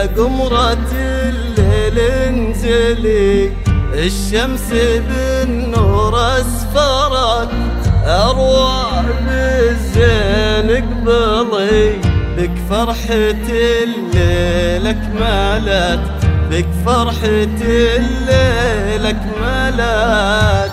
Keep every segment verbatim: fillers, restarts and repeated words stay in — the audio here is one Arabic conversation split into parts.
قمرة الليل انزلي، الشمس بالنور اسفرت، اروع بالزين قبلي، بك فرحة الليل اكملت، بك فرحة الليل اكملت.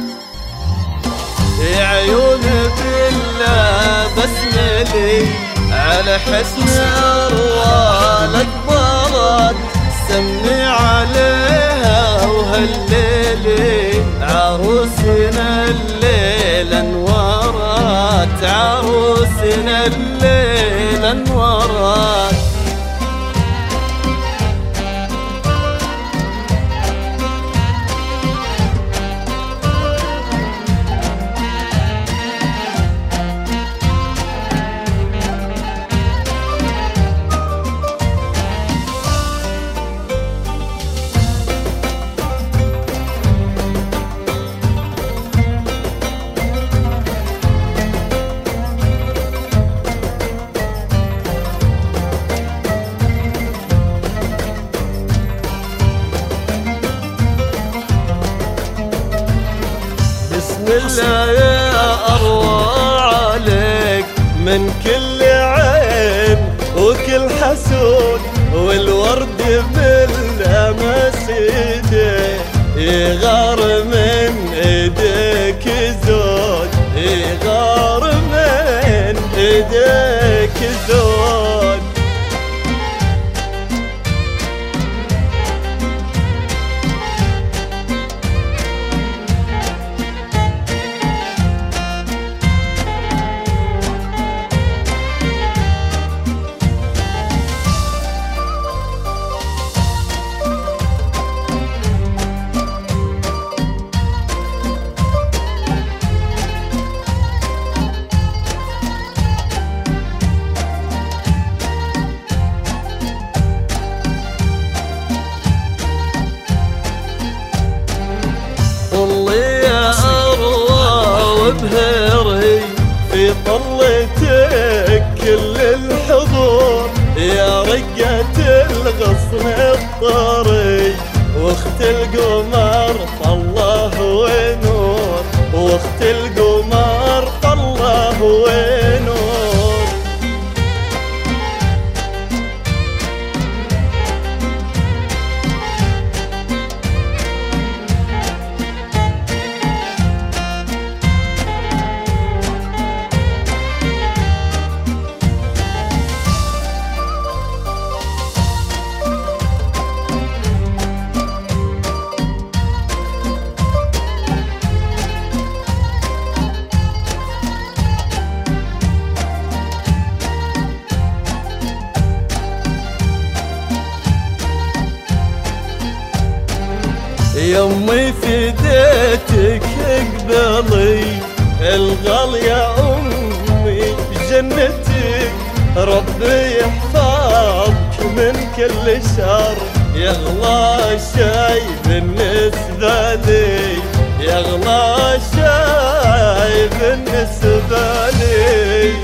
يا عيون بالله بسملي على حسن أروال أكبرت، سمي عليها وهالليلي عروسنا الليل انورت، عروسنا الليل انورت. بسم الله يا أروع عليك من كل عين وكل حسود، والورد بالأمس ايديه يغار من ايديك زود، يغار من ايديك زود. بهري في طلتك كل الحضور، يا رقة الغصن الطري واخت القمر طله ونور، واخت القمر طله ونور. يمي فديتك اقبلي الغالية أمي جنتك، ربي يحفظك من كل شر، يغلى شي بالنسبة لي، يغلى شي بالنسبة لي.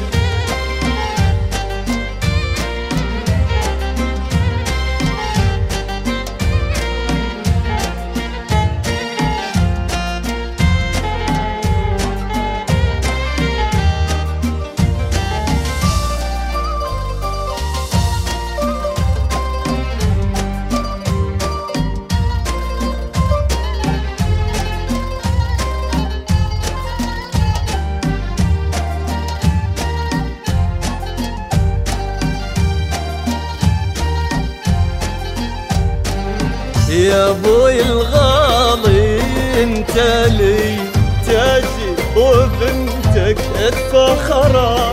يا ابوي الغالي انت لي تاجي وبنتك اتفخرت،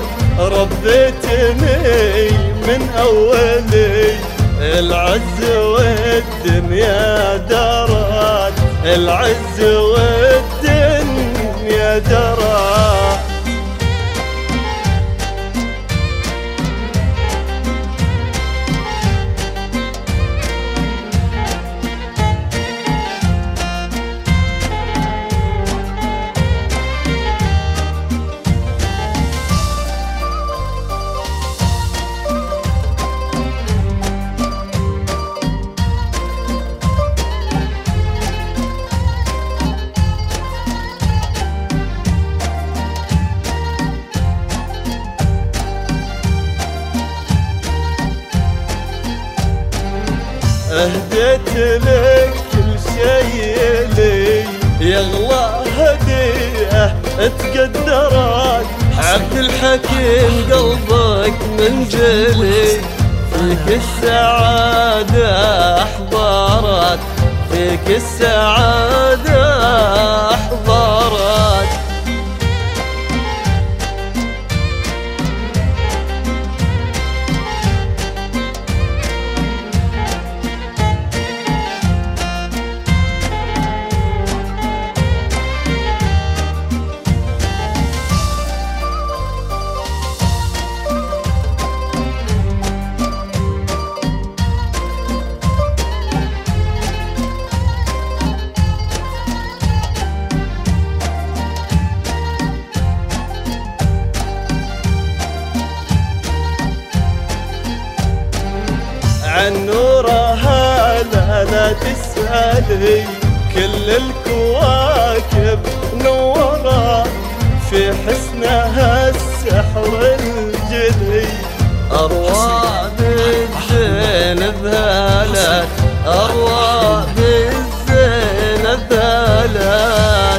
ربيتني من اولي العز والدنيا درات، العز والدنيا درات. اديت لك كل شي لي، يغلى هديه تقدرت. عبد الحكيم قلبك من جلي، فيك السعادة أحضرت، فيك السعادة أحضرت. عن نورها لا لا تسألي، كل الكواكب نورا، في حسنها السحر الجلي. أرواح بالزين بهالات، أرواح بالزين بهالات.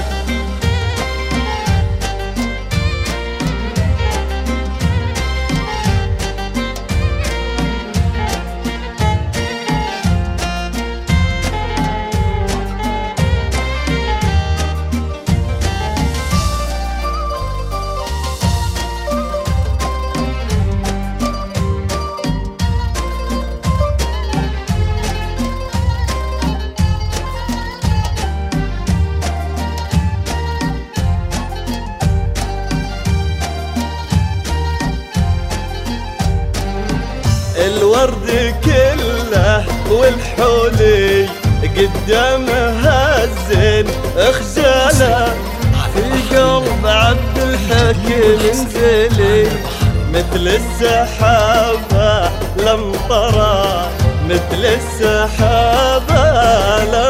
الورد كله والحولي قدامها الزين اخجاله، في قلب عبد الحكيم انزلي، مثل السحابة لمطرة، مثل السحابة لمطرة.